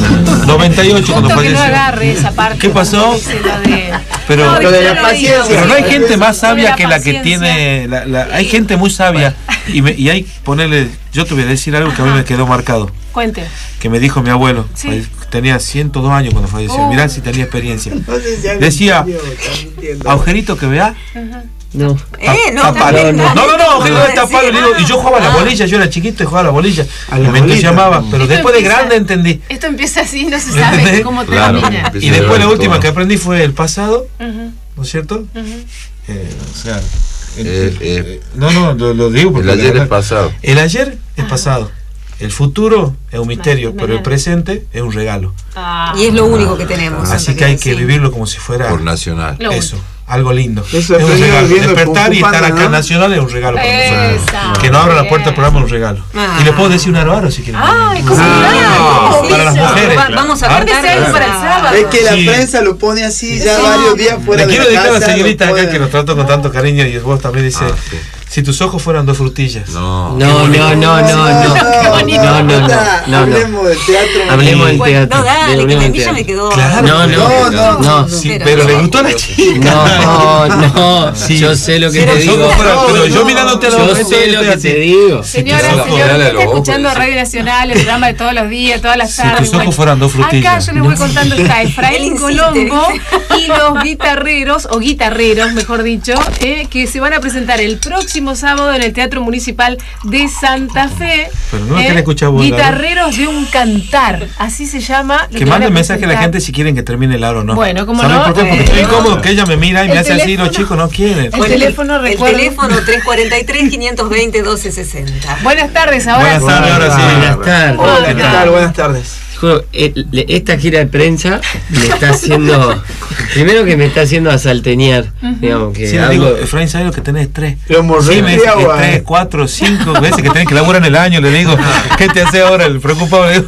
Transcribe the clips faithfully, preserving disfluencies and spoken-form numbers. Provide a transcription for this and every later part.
noventa y ocho cuando que falleció. no agarre esa parte. ¿Qué pasó? Lo de... Pero, no, lo de la paciencia. pero no hay gente más sabia la que la que paciencia. tiene. La, la, hay gente muy sabia. Y, me, y hay ponerle. Yo te voy a decir algo que a mí me quedó marcado. Cuente. Que me dijo mi abuelo. Sí. Tenía ciento dos años cuando falleció. Oh. Mirá si tenía experiencia. No sé si alguien Decía, entendió, está mintiendo. agujerito que vea. No. Eh, no, Tapalo. también No, no, no, no, agujerito no, de tapalo. sí, Le digo, y yo jugaba a la ah. bolilla, yo era chiquito y jugaba a la bolilla. A Y la me bolita. entusiasmaba, pero Esto después de empieza- grande entendí. Esto empieza así, no se ¿Entendés? sabe cómo Claro. termina. Empieza Y después la todo. última que aprendí fue el pasado, Ujú, ¿no es cierto? ujú. Eh, o sea, el- Eh, el- eh, no, no, lo, lo digo porque El ayer la es verdad- pasado. El ayer es pasado. El futuro es un misterio, Mañana. pero el presente es un regalo. Ah, Y es lo único que tenemos. Así Santa que hay Cruz, que sí. vivirlo como si fuera Por Nacional. Lo eso, algo lindo. Eso Es un aprendí regalo. viendo el Despertar Kung y Fu estar Panda, acá en ¿no? Nacional es un regalo para nosotros. Esa, Que nos abra la bien. puerta del programa es un regalo. Ah. Y le puedo decir un aro aro si quieren. Ay, ¿cómo Ah, no? para las mujeres. Va- vamos a Ah, cantar Mándese algo para el sábado. Es que la Sí. prensa lo pone así ya Sí. varios días fuera Le de quiero la dedicar a la casa, señorita lo acá pone- que nos trato con tanto cariño y vos también dice, Ah, sí. si tus ojos fueran dos frutillas. No. No, no, no, no, no. Qué bonito. No, no, no, puta, no, no. Hablemos del teatro. Hablemos del Bueno, teatro. no, dale, que hablemos a del mí ya teatro. me quedó. Claro. No, no, No, no, no. Sí, Espera, pero no. le gustó a la chica. No, no, Sí. yo sé lo que Si te tus digo. ojos fueran- No, pero no, yo mirándote a los Yo ojos, sé estoy lo que así. te digo. Señora, tus ojos, señor, dale a usted los está ojos, escuchando dice. Radio Nacional, el programa de todos los días, todas las Si tardes. tus ojos Bueno, fueran dos frutillas. acá yo les voy contando está Efraín Él insiste. Colombo y los guitarreros, o guitarreros, mejor dicho, eh, que se van a presentar el próximo sábado en el Teatro Municipal de Santa Fe. Pero no la querés escuchar vos, Guitarreros de un cantar, así se llama. lo Que van a manden mensaje a la presentar. gente si quieren que termine el aro o no. Bueno, ¿cómo ¿Saben no? por qué? Porque Eh, estoy eh, incómodo que ella me mira y me el hace así, teléfono- los chicos no quieren. El teléfono, el recuerden. teléfono tres cuatro tres, cinco dos cero, doce sesenta. Buenas tardes, ahora Buenas tardes, ahora sí. Buenas tardes. Hola, ¿qué Hola. tal? Buenas tardes. Juego, eh, le- esta gira de prensa me está haciendo. Primero que me está haciendo asalteñar. Digamos que Sí, le digo, hablo- Efraín, ¿sabes lo que tenés? Tres. Lo morré Sí, me dice que agua. tres, cuatro, cinco veces que tenés que laburar en el año. Le digo, ¿qué te hace ahora? El preocupado le digo.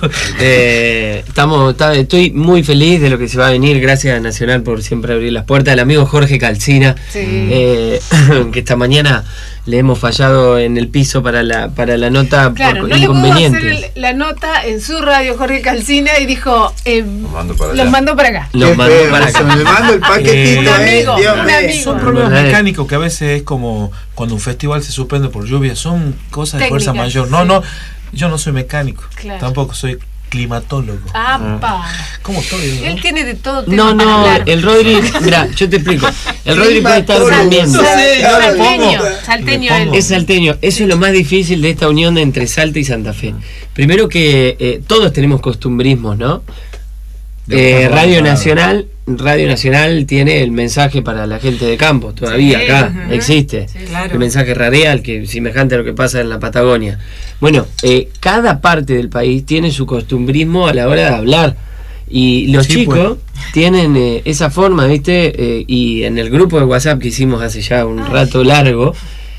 Eh, estamos, está- estoy muy feliz de lo que se va a venir. Gracias a Nacional por siempre abrir las puertas. El amigo Jorge Calcina, Sí. eh, que esta mañana le hemos fallado en el piso para la para la nota Claro, por no le pudo inconvenientes. hacer el- la nota en su radio Jorge Calcina y dijo, eh, mando para los allá. mando para acá. Los Qué mandó feo, para se acá. me manda el paquetito, Un eh, amigo, Dios un mío. amigo. Son problemas Verdad. mecánicos que a veces es como cuando un festival se suspende por lluvia. Son cosas de fuerza Técnicas, mayor. No, sí. no, yo no soy mecánico. Claro. Tampoco soy climatólogo. ¡Apa! ¿Cómo estoy? Él tiene de todo tema No, para no, hablar. el Rodri, mira, yo te explico. El Rodri puede estar Climatólogo. durmiendo. No sé, yo le Salteño, pongo. salteño Le pongo. él. Es salteño, eso es lo más difícil de esta unión entre Salta y Santa Fe. Primero que eh, todos tenemos costumbrismos, ¿no? Eh, Radio Nacional, Radio Nacional tiene el mensaje para la gente de campo, todavía Sí, acá ujú. existe. Sí, claro. El mensaje radial, que es semejante a lo que pasa en la Patagonia. Bueno, eh, cada parte del país tiene su costumbrismo a la hora de hablar. Y los Sí, chicos tienen eh, esa forma, ¿viste? Eh, y en el grupo de WhatsApp que hicimos hace ya un rato largo.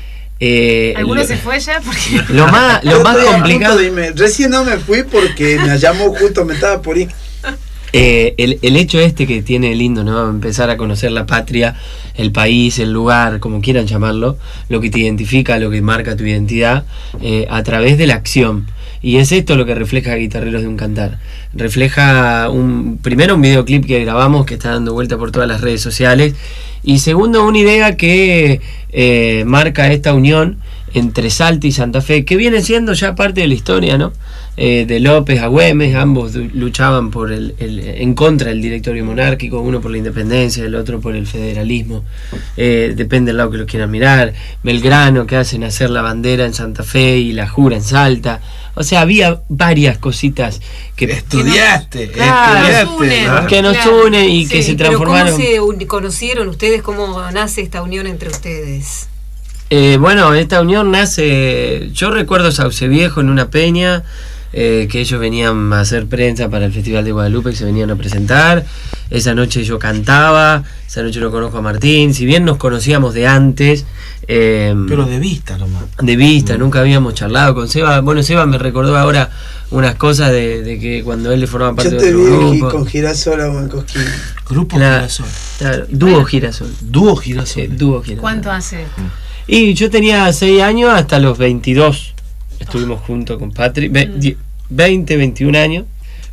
Eh, ¿Alguno lo- se fue ya? Porque... lo más, lo Yo más estoy a complicado, punto de irme. Recién no me fui porque me llamó justo, me estaba por ir. eh, el, el hecho este que tiene lindo, ¿no? Empezar a conocer la patria, el país, el lugar, como quieran llamarlo, lo que te identifica, lo que marca tu identidad, eh, a través de la acción. Y es esto lo que refleja Guitarreros de un Cantar. Refleja un, primero un videoclip que grabamos que está dando vuelta por todas las redes sociales. Y segundo, una idea que eh, marca esta unión entre Salta y Santa Fe, que viene siendo ya parte de la historia, ¿no? Eh, de López a Güemes, ambos du- luchaban por el, el- en contra del directorio monárquico, uno por la independencia, el otro por el federalismo, eh, depende del lado que lo quieran mirar. Belgrano, que hacen hacer la bandera en Santa Fe y la jura en Salta. O sea, había varias cositas que Estudiaste, Claro, estudiaste. nos ¿no? que nos Claro, unen y que sí, se Pero transformaron. ¿cómo se un- conocieron ustedes? ¿Cómo nace esta unión entre ustedes? Eh, bueno, esta unión nace, yo recuerdo Sauce Viejo en una peña, eh, que ellos venían a hacer prensa para el Festival de Guadalupe, que se venían a presentar. Esa noche yo cantaba, esa noche lo conozco a Martín, si bien nos conocíamos de antes, eh, Pero de vista nomás. de vista, nunca habíamos charlado con Seba. Bueno, Seba me recordó ahora unas cosas de, de que cuando él le formaba parte Yo de te otro vi grupo. con Girasol a Huancosquín. Grupo La- Girasol. Claro, dúo Girasol. Dúo Girasol. Sí, dúo Girasol. ¿Cuánto hace? Y yo tenía seis años hasta los veintidós. Estuvimos juntos con Patrick. Ve- die- veinte, veintiún años.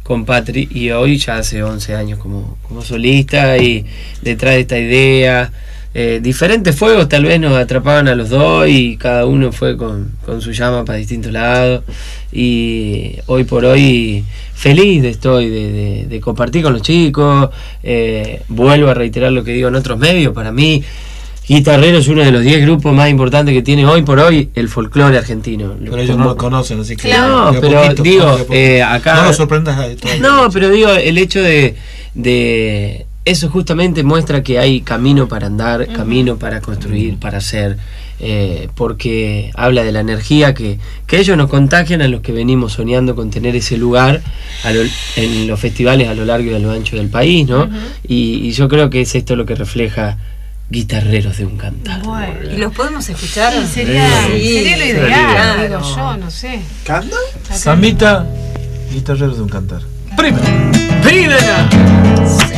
con Patri, y hoy ya hace once años como, como solista, y detrás de esta idea, eh, diferentes fuegos tal vez nos atrapaban a los dos y cada uno fue con, con su llama para distintos lados, y hoy por hoy feliz estoy de, de, de compartir con los chicos. Eh, vuelvo a reiterar lo que digo en otros medios, para mí Guitarrero es uno de los diez grupos más importantes que tiene hoy por hoy el folclore argentino. Pero ellos no lo conocen, así que... No, de a pero poquito, digo, de a poquito. eh, acá... No lo sorprendas a esto. No, pero digo, el hecho de, de... Eso justamente muestra que hay camino para andar, uh-huh. camino para construir, para hacer, eh, porque habla de la energía que, que ellos nos contagian a los que venimos soñando con tener ese lugar a lo, en los festivales a lo largo y a lo ancho del país, ¿no? Uh-huh. y, y yo creo que es esto lo que refleja Guitarreros de un Cantar. Bueno, ¿y los podemos escuchar? Sí, sería, sí, sería lo ideal, digo yo, no sé. ¿Canta? Zambita, Guitarreros de un Cantar. Primero, primera. Sí.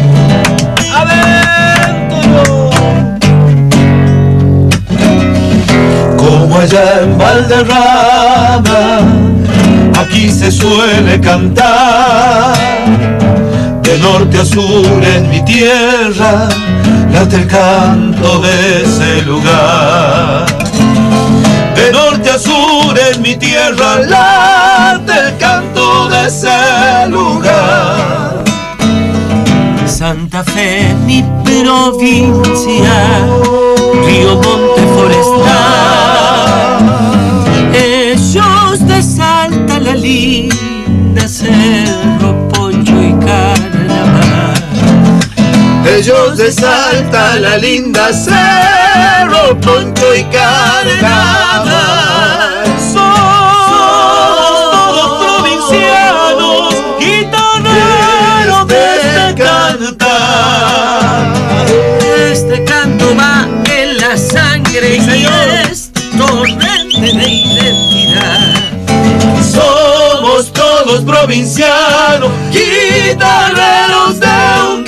¡Adentro! Como allá en Valderrama, aquí se suele cantar. De norte a sur en mi tierra, late el canto de ese lugar. De norte a sur en mi tierra, late el canto de ese lugar. Santa Fe, mi provincia, río, monte, forestal. Ellos de Salta, la linda, cerro, poncho y carnaval. Ellos de Salta, la linda, cerro, poncho y carnaval. Somos todos provincianos, guitarreros de este cantar. Este canto va en la sangre, sí, y es torrente de identidad. Somos todos provincianos, guitarreros de un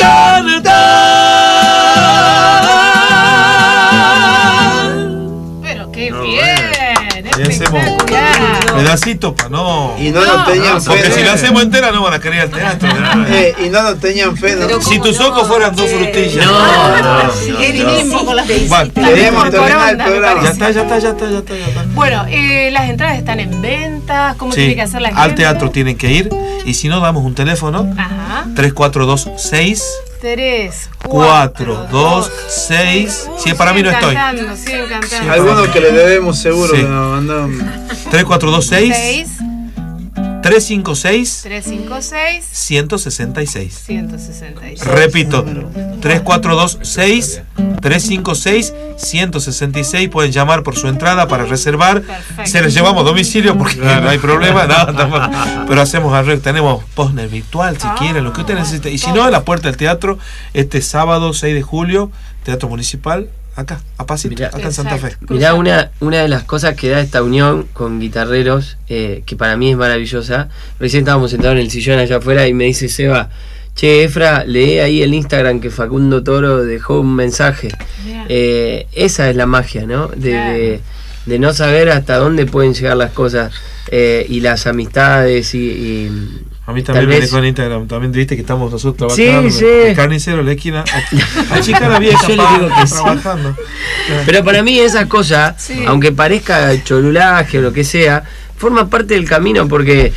cantar. Pero qué No, bien, bueno. espectacular. Pedacito para no. Y no, No, nos tenían fe. Porque si ¿no? la hacemos entera no van a querer al teatro. ¿no? Eh, y no nos tenían fe, ¿no? Pero Si tus ¿cómo ojos no? fueran dos Sí. frutillas. No, no, no, El no. mismo con las Vale. Queríamos terminar el Corona, me programa. Ya parece. está, ya está, ya está, ya está, ya está. Bueno, eh, las entradas están en venta. ¿Cómo Sí, tiene que hacer la gente? al teatro tienen que ir. Y si no, damos un teléfono: Ajá. tres cuatro dos seis Tres, cuatro dos seis. Si es para mí no estoy. Cantando, siguen cantando. Algunos que le debemos seguro Sí. que nos mandaron. tres cuatro dos seis Seis, tres cinco seis tres, cinco, seis, uno sesenta y seis. ciento sesenta y seis. Repito, tres cuatro dos seis tres cinco seis uno sesenta y seis. Pueden llamar por su entrada para reservar. Perfecto. Se les llevamos a domicilio porque no hay problema, no, tampoco. Pero hacemos arreglo. Tenemos postner virtual si Ah, quieren, lo que usted necesite. Y si todo. no, a la puerta del teatro, este sábado seis de julio, Teatro Municipal, acá, a Pasito, Mirá. acá en Santa Fe. Exacto. Mirá, una, una de las cosas que da esta unión con guitarreros, eh, que para mí es maravillosa. Recién estábamos sentados en el sillón allá afuera y me dice Seba: che, Efra, lee ahí el Instagram que Facundo Toro dejó un mensaje. Mirá. Eh, esa es la magia, ¿no? De, Claro. de, de no saber hasta dónde pueden llegar las cosas, eh, y las amistades y... y A mí tal también me vez- dijo en Instagram, también viste que estamos nosotros Sí, trabajando. sí. El carnicero, la esquina, a chica la vieja, Yo le pa, digo que sí. trabajando. Pero para mí esas cosas, Sí. aunque parezca cholulaje o lo que sea, forma parte del camino, porque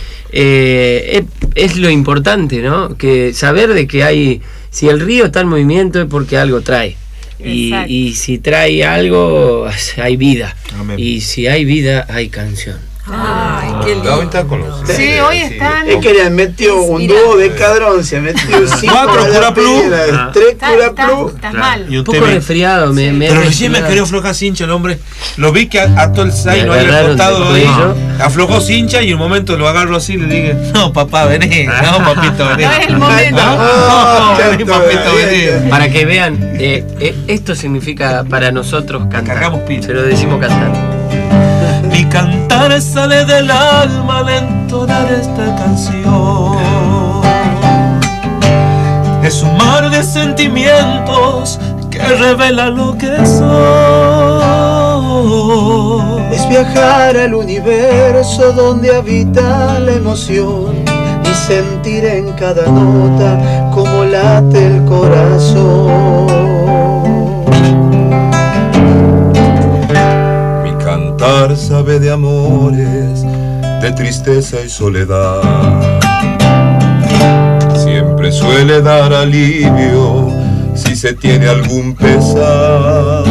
eh, es, es lo importante, ¿no? Que saber de que hay, si el río está en movimiento es porque algo trae. Y, Exacto. y si trae algo, hay vida. Amén. Y si hay vida, hay canción. Ay, qué lindo. Gabo está con los- Sí, hoy están. Es que le han metido un dúo de cadrón, se ha metido cinco Cuatro a la Cura Plus. pila, tres Estás, Cura estás, Plus. estás Claro. mal. Y un Un poco tema. resfriado, me, me he Pero recién me resfriado. querido aflojar cincha el hombre. Lo vi que ató el zaino Me ahí al agarraron costado del ahí. cuello. Aflojó cincha y un momento lo agarro así y le dije: no, papá, vení. No, papito, vení. No es el momento. ¿Ah? No, vení, Tanto, papito, ahí, vení. Para que vean, eh, eh, esto significa para nosotros cantar. Cargamos pila. Se lo decimos cantar. Mi cantar sale del alma de entonar esta canción. Es un mar de sentimientos que revela lo que soy. Es viajar al universo donde habita la emoción y sentir en cada nota como late el corazón. Mi cantar sabe de amores, de tristeza y soledad. Siempre suele dar alivio si se tiene algún pesar.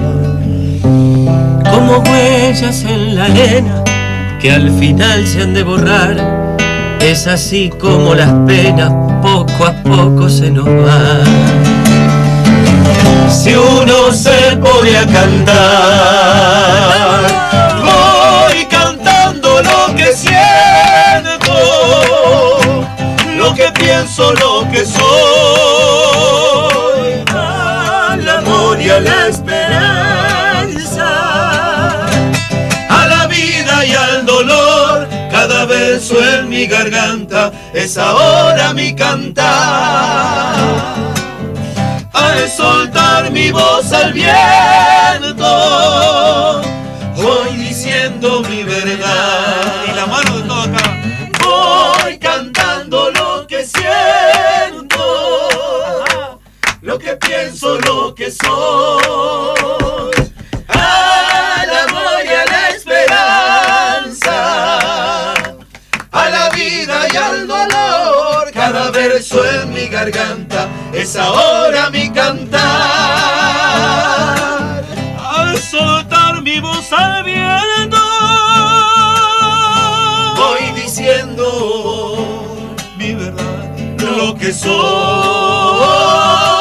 Como huellas en la arena que al final se han de borrar, es así como las penas poco a poco se nos van. Si uno se pone a cantar, voy cantando lo que siento, lo que pienso, lo que soy, al amor y a la esperanza, a la vida y al dolor. Cada verso en mi garganta es ahora mi cantar. Al soltar mi voz al viento, voy diciendo mi verdad. Y la mano de todo acá. Voy cantando lo que siento, lo que pienso, lo que soy, al amor y a la esperanza, a la vida y al dolor. Cada verso en mi garganta es ahora mi cantar. Al soltar mi voz al viento, voy diciendo mi verdad, lo que soy.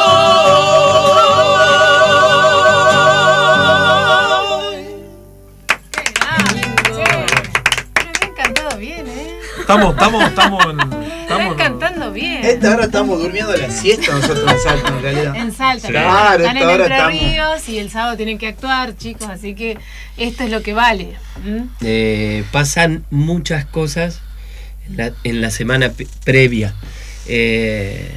Estamos, estamos, estamos en. Están Estamos, cantando bien. Esta hora estamos durmiendo la siesta nosotros en Salta, en realidad. En Salta, Claro, están en esta hora Entre estamos. Ríos y el sábado tienen que actuar, chicos, así que esto es lo que vale. ¿Mm? Eh, pasan muchas cosas en la, en la semana p- previa. Eh,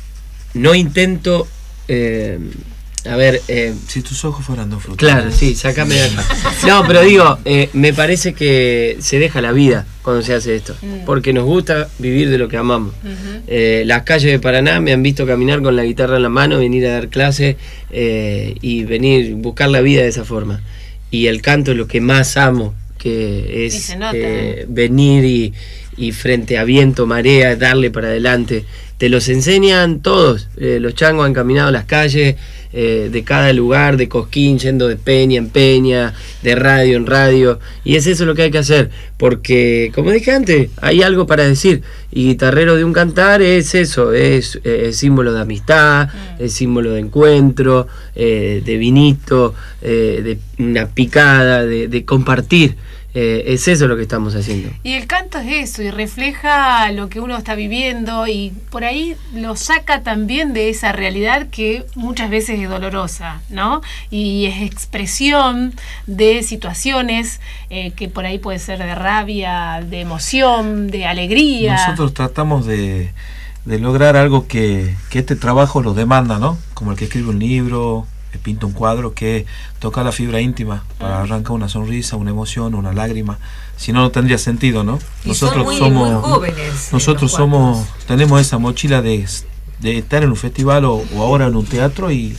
no intento... eh, a ver... eh, Si tus ojos fueran dos frutos. Claro, sí, sácame de acá. No, pero digo, eh, me parece que se deja la vida cuando se hace esto. Mm. Porque nos gusta vivir de lo que amamos. Ujú. Eh, las calles de Paraná me han visto caminar con la guitarra en la mano, venir a dar clase eh, y venir, buscar la vida de esa forma. Y el canto es lo que más amo, que Y es se nota, eh, ¿eh? venir y, y frente a viento, marea, darle para adelante. Te los enseñan todos. Eh, los changos han caminado las calles eh, de cada lugar, de Cosquín, yendo de peña en peña, de radio en radio. Y es eso lo que hay que hacer. Porque, como dije antes, hay algo para decir. Y Guitarrero de un Cantar es eso, es, eh, es símbolo de amistad, Mm. es símbolo de encuentro, eh, de vinito, eh, de una picada, de, de compartir. Eh, es eso lo que estamos haciendo. Y el canto es eso, y refleja lo que uno está viviendo, y por ahí lo saca también de esa realidad que muchas veces es dolorosa, ¿no? Y es expresión de situaciones eh, que por ahí puede ser de rabia, de emoción, de alegría. Nosotros tratamos de, de lograr algo que, que este trabajo lo demanda, ¿no? Como el que escribe un libro, que pinta un cuadro, que toca la fibra íntima para arrancar una sonrisa, una emoción, una lágrima. Si no, no tendría sentido, ¿no? Y Nosotros son muy, somos, muy jóvenes. nosotros los somos, cuantos. tenemos esa mochila de, de estar en un festival o, o ahora en un teatro y,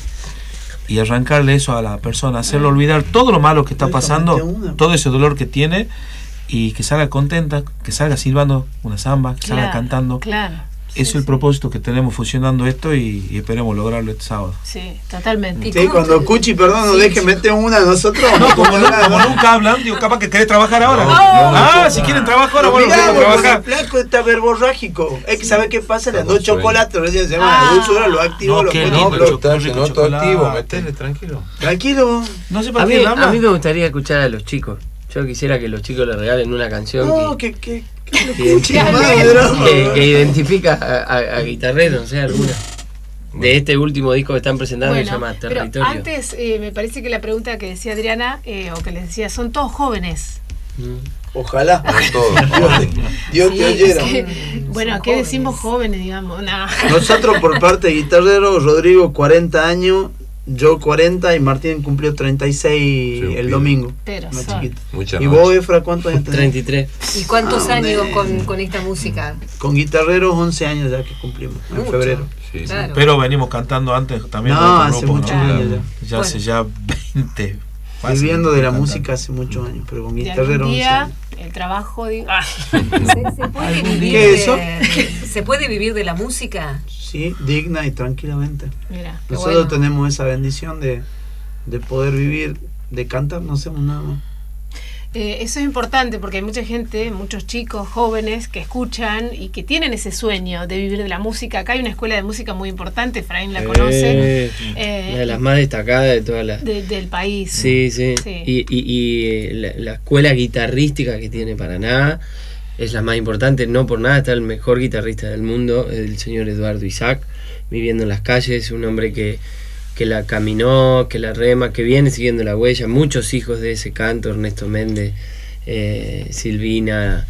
y arrancarle eso a la persona, hacerlo olvidar todo lo malo que está pasando, todo ese dolor que tiene, y que salga contenta, que salga silbando una samba, que salga Claro, cantando. Claro. Ese es el propósito que tenemos funcionando esto, y, y esperemos lograrlo este sábado. Sí, totalmente. Sí, cuando Cuchi, perdón, nos deje meter una a nosotros. No, como, como no- nada. como nunca hablan, digo, capaz que querés trabajar ahora. No, ah, no, si no. quieren trabajar ahora, Lo bueno, miramos, quieren porque trabajar. el flaco está verborrágico. Hay que saber qué pasa, le Está dos con chocolates recién se llama, Ah. dulzura, lo activo, No, lo qué pone. lindo. No, pero Chocolate, está, se nota chocolate. activo, metele, tranquilo. Tranquilo. No sé para A mí, qué a habla. mí me gustaría escuchar a los chicos. Yo quisiera que los chicos le regalen una canción No, que, que, que, que, que, Cuchi, que- madre, drama. que identifica a, a- a Guitarrero, no sé, alguna. De este último disco que están presentando, que se Bueno, llama pero Territorio. antes eh, me parece que la pregunta que decía Adriana, eh, o que les decía, son todos jóvenes. Mm. Ojalá. No todo. Dios Sí, te oyera. sí. Mm, Bueno, son ¿qué jóvenes. decimos jóvenes, digamos? No. Nosotros por parte de Guitarrero, Rodrigo, cuarenta años, yo cuarenta y Martín cumplió treinta y seis sí, el domingo. Pero más son. chiquito. Mucha ¿Y noche. vos, Efra, cuántos años tenés? treinta y tres. ¿Y cuántos Ah, años ne- con, con esta música? Con guitarreros once años ya que cumplimos, en Mucho. febrero. Sí, sí. Claro. Pero venimos cantando antes también. No, con otro hace grupo, muchos ¿no? años Ya Bueno. hace ya veinte. fácil, Viviendo de la cantando. música hace muchos años, pero con Y guitarreros algún once día años. el trabajo, digo, ah, ¿Se, se puede ¿Algún vivir día? de, ¿Qué es eso? ¿Se puede vivir de la música? Sí, digna y tranquilamente. mira, qué Nosotros bueno. tenemos esa bendición de, de poder vivir, de cantar, no hacemos nada más. Eh, eso es importante porque hay mucha gente, muchos chicos, jóvenes que escuchan y que tienen ese sueño de vivir de la música. Acá hay una escuela de música muy importante, Efraín la conoce, Eh, eh, una de las más destacadas de todas las... de- del país. Sí, sí. Sí. Y, y, y eh, la, la escuela guitarrística que tiene Paraná es la más importante. No por nada está el mejor guitarrista del mundo, el señor Eduardo Isaac, viviendo en las calles, un hombre que, que la caminó, que la rema, que viene siguiendo la huella. Muchos hijos de ese canto, Ernesto Méndez, eh, Silvina,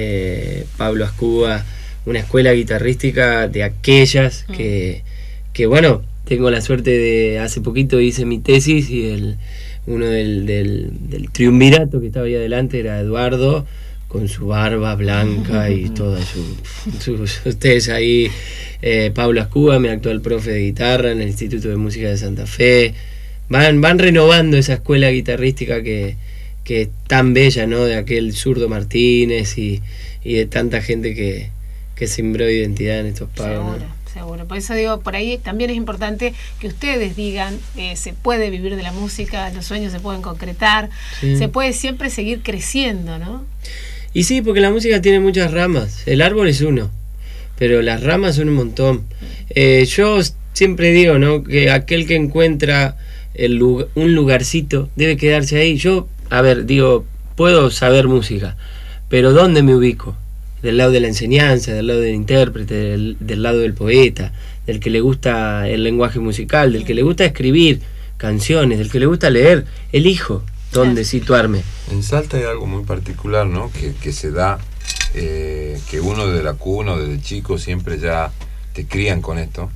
eh, Pablo Ascúa, una escuela guitarrística de aquellas Mm. que, que bueno, tengo la suerte de, hace poquito hice mi tesis y el, uno del, del, del triunvirato que estaba ahí adelante era Eduardo, con su barba blanca y toda su, su, su tez ahí. Eh, Pablo Ascúa, mi actual profe de guitarra en el Instituto de Música de Santa Fe. Van, van renovando esa escuela guitarrística que, que es tan bella, ¿no? De aquel Zurdo Martínez y, y de tanta gente que, que sembró identidad en estos pagos, Seguro, ¿no? seguro. Por eso digo, por ahí también es importante que ustedes digan, eh, se puede vivir de la música, los sueños se pueden concretar, Sí. se puede siempre seguir creciendo, ¿no? Y sí, porque la música tiene muchas ramas. El árbol es uno, pero las ramas son un montón. Eh, yo siempre digo, ¿no? Que aquel que encuentra el lugar, un lugarcito debe quedarse ahí. Yo, a ver, digo, puedo saber música, pero ¿dónde me ubico? Del lado de la enseñanza, del lado del intérprete, del, del lado del poeta, del que le gusta el lenguaje musical, del que le gusta escribir canciones, del que le gusta leer. Elijo dónde situarme. En Salta hay algo muy particular, ¿no? Que, que se da, eh, que uno de la cuna, desde chico, siempre ya te crían con esto.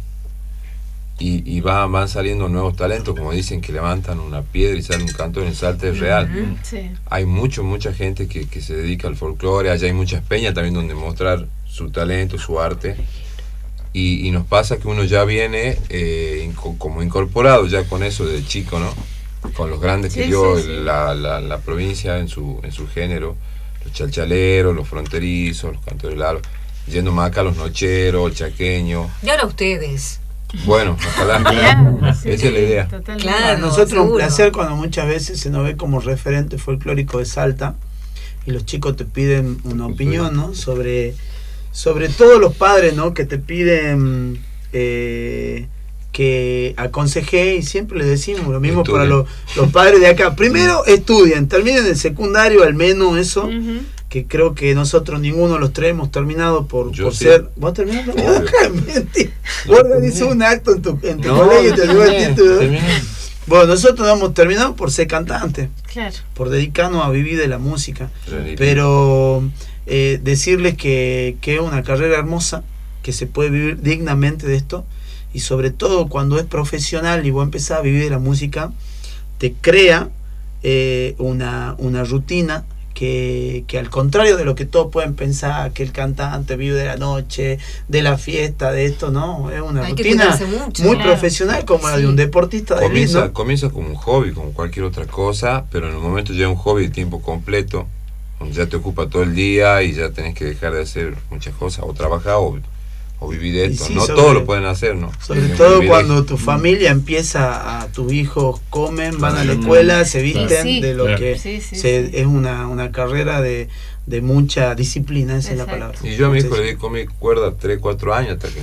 Y, y va, van saliendo nuevos talentos, como dicen, que levantan una piedra y sale un cantor. En Salta es real. Ujú, sí. Hay mucho, mucha gente que, que se dedica al folclore. Allá hay muchas peñas también donde mostrar su talento, su arte. Y, y nos pasa que uno ya viene eh, inco- como incorporado ya con eso de chico, ¿no? Con los grandes que Sí, dio sí, sí. La, la, la provincia en su, en su género, los chalchaleros, los fronterizos, los cantores largos, yendo más acá los nocheros, el chaqueño. Y ahora ustedes. Bueno, ojalá. Claro, sí, Esa es la idea. totalmente. Claro. Para nosotros es un seguro. placer cuando muchas veces se nos ve como referente folclórico de Salta y los chicos te piden una opinión, ¿no? Sobre, sobre todo los padres, ¿no? Que te piden eh, que aconseje, y siempre les decimos lo mismo Estudien. para los, los padres de acá. Primero estudien, terminen el secundario, al menos eso, Ujú. que creo que nosotros ninguno de los tres hemos terminado por, Yo por sí. ser. ¿Vos terminaste? Obvio. Acá, mentira. No, Vos organizó un acto en tu, en tu colegio y te llevó el título. terminé. Bueno, nosotros no hemos terminado por ser cantantes, Claro. por dedicarnos a vivir de la música. Reality. Pero eh, decirles que, que es una carrera hermosa, que se puede vivir dignamente de esto, y sobre todo cuando es profesional y vos empezás a vivir de la música, te crea eh, una, una rutina que, que al contrario de lo que todos pueden pensar, que el cantante vive de la noche, de la fiesta, de esto, no, es una Hay que rutina cuidarse mucho. muy Claro. profesional como la de Sí. un deportista de elite, Comienza, ¿no? comienza como un hobby, como cualquier otra cosa, pero en el momento ya es un hobby de tiempo completo, donde ya te ocupa todo el día y ya tenés que dejar de hacer muchas cosas, o trabajar o, o vivir de Y esto. sí, no sobre- todos lo pueden hacer, ¿no? Sobre Hay que todo vivir cuando de- tu familia empieza a, tus hijos comen, van a la Mm. escuela, se visten, Sí, sí. de lo Claro. que Sí, sí, se- sí. es una, una carrera de, de mucha disciplina, esa es la Exacto. palabra. Y yo a mi hijo Entonces, le di con mi cuerda tres, cuatro años hasta que...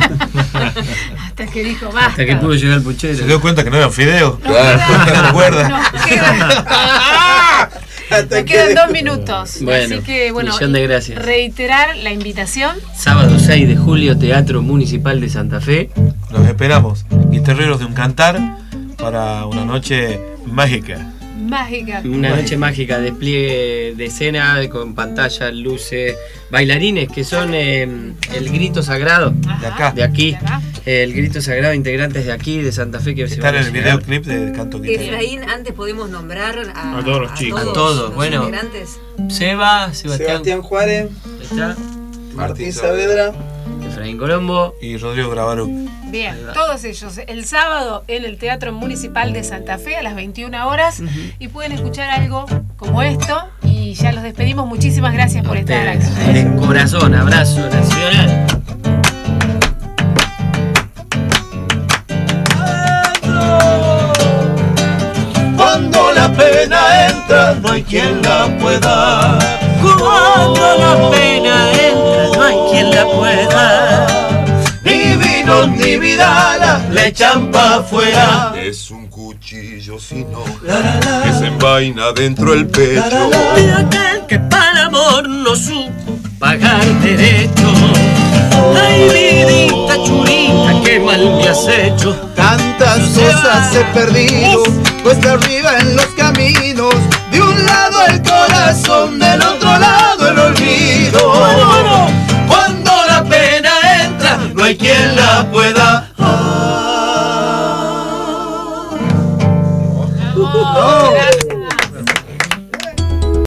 Hasta que dijo, basta. Hasta que pudo llegar el puchero. Se dio cuenta que no eran fideos. Claro. No recuerda. Nos quedan, hasta nos que quedan de- dos minutos. Bueno, Así que, bueno, millón de gracias. reiterar la invitación. Sábado seis de julio, Teatro Municipal de Santa Fe. Los esperamos. Guitarreros de un cantar para una noche mágica. Mágica. Una noche mágica, despliegue de escena con pantallas, luces, bailarines que son eh, el grito sagrado Ajá, de acá. de aquí. de acá. El Grito Sagrado, integrantes de aquí, de Santa Fe, que están en el videoclip de Canto Guitarra. Efraín, antes podemos nombrar a, a todos los chicos. A todos, a todos. los Bueno, integrantes. Seba, Sebastián, Sebastián Juárez, está, Martín Saavedra, Efraín Colombo y Rodrigo Gravaruc. Bien, todos ellos el sábado en el Teatro Municipal de Santa Fe a las veintiuna horas uh-huh. y pueden escuchar algo como esto y ya los despedimos. Muchísimas gracias por estar acá. De corazón, abrazo nacional. Cuando la pena entra no hay quien la pueda. Cuando la pena entra no hay quien la pueda. Ni vino ni vidalas le echan pa' afuera. Es un cuchillo sino que se envaina dentro el pecho de aquel que para amor no supo pagar derecho. Ay, vidita churita, qué mal me has hecho. Tantas cosas he perdido, cuesta arriba en los caminos. De un lado el corazón, del otro lado el olvido. Bueno, bueno. Cuando la pena entra, no hay quien la pueda. Oh, gracias.